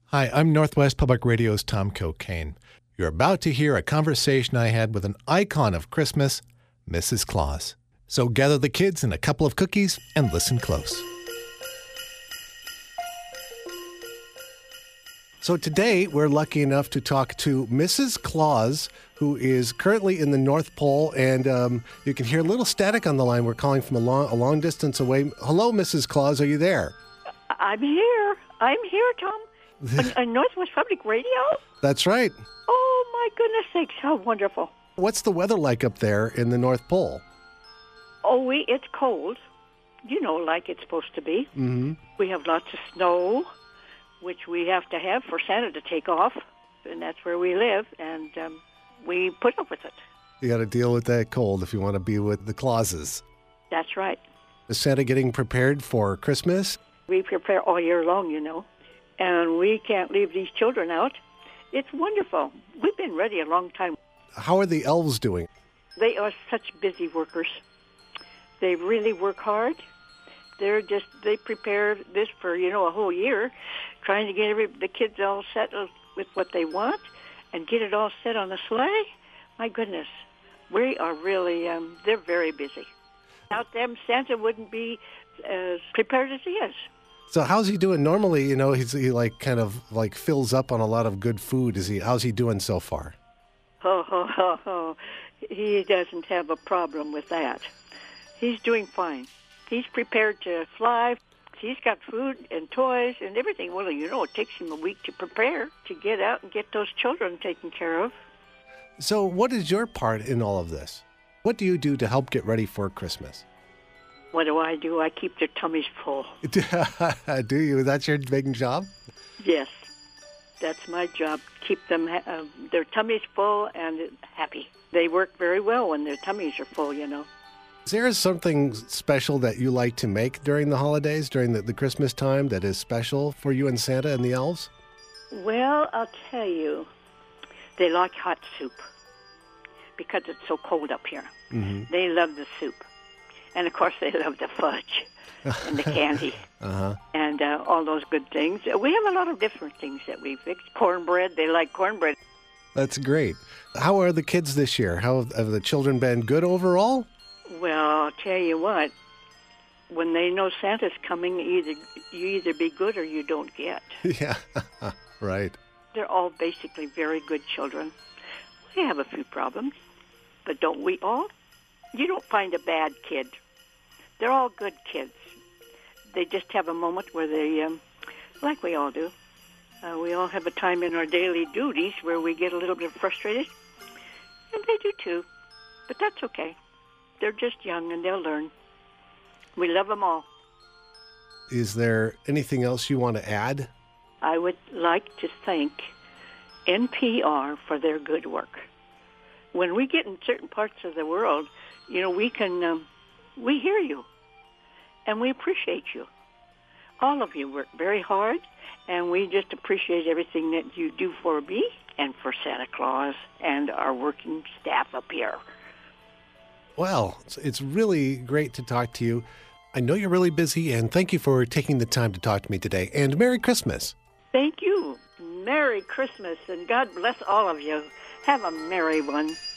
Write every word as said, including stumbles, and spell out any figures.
Hi, I'm Northwest Public Radio's Tom Cocaine. You're about to hear a conversation I had with an icon of Christmas, Missus Claus. So gather the kids and a couple of cookies and listen close. So today, we're lucky enough to talk to Missus Claus, who is currently in the North Pole, and um, you can hear a little static on the line. We're calling from a long, a long distance away. Hello, Missus Claus, are you there? I'm here. I'm here, Tom. on, on Northwest Public Radio? That's right. Oh, my goodness sakes, how wonderful. What's the weather like up there in the North Pole? Oh, we it's cold, you know, like it's supposed to be. Mm-hmm. We have lots of snow, which we have to have for Santa to take off, and that's where we live, and um, we put up with it. You got to deal with that cold if you want to be with the Clauses. That's right. Is Santa getting prepared for Christmas? We prepare all year long, you know, and we can't leave these children out. It's wonderful. We've been ready a long time. How are the elves doing? They are such busy workers. They really work hard. They're just, they prepare this for, you know, a whole year, trying to get every, the kids all set with what they want and get it all set on the sleigh. My goodness, we are really, um, they're very busy. Without them, Santa wouldn't be as prepared as he is. So how's he doing? Normally, you know, he's, he like kind of like fills up on a lot of good food. Is he? How's he doing so far? Oh, ho, ho, ho. He doesn't have a problem with that. He's doing fine. He's prepared to fly. He's got food and toys and everything. Well, you know, it takes him a week to prepare to get out and get those children taken care of. So what is your part in all of this? What do you do to help get ready for Christmas? What do I do? I keep their tummies full. Do you? That's your big job? Yes. That's my job. Keep them, uh, their tummies full and happy. They work very well when their tummies are full, you know. Is there something special that you like to make during the holidays, during the, the Christmas time, that is special for you and Santa and the elves? Well, I'll tell you, they like hot soup because it's so cold up here. Mm-hmm. They love the soup. And, of course, they love the fudge and the candy uh-huh. and uh, all those good things. We have a lot of different things that we fix. Cornbread, they like cornbread. That's great. How are the kids this year? How have the children been? Good overall? Well, I'll tell you what. When they know Santa's coming, either you either be good or you don't get. Yeah, right. They're all basically very good children. We have a few problems, but don't we all? You don't find a bad kid. They're all good kids. They just have a moment where they, um, like we all do, uh, we all have a time in our daily duties where we get a little bit frustrated, and they do too. But that's okay. They're just young, and they'll learn. We love them all. Is there anything else you want to add? I would like to thank N P R for their good work. When we get in certain parts of the world, you know, we can, um, we hear you, and we appreciate you. All of you work very hard, and we just appreciate everything that you do for me and for Santa Claus and our working staff up here. Well, it's really great to talk to you. I know you're really busy, and thank you for taking the time to talk to me today. And Merry Christmas. Thank you. Merry Christmas, and God bless all of you. Have a merry one.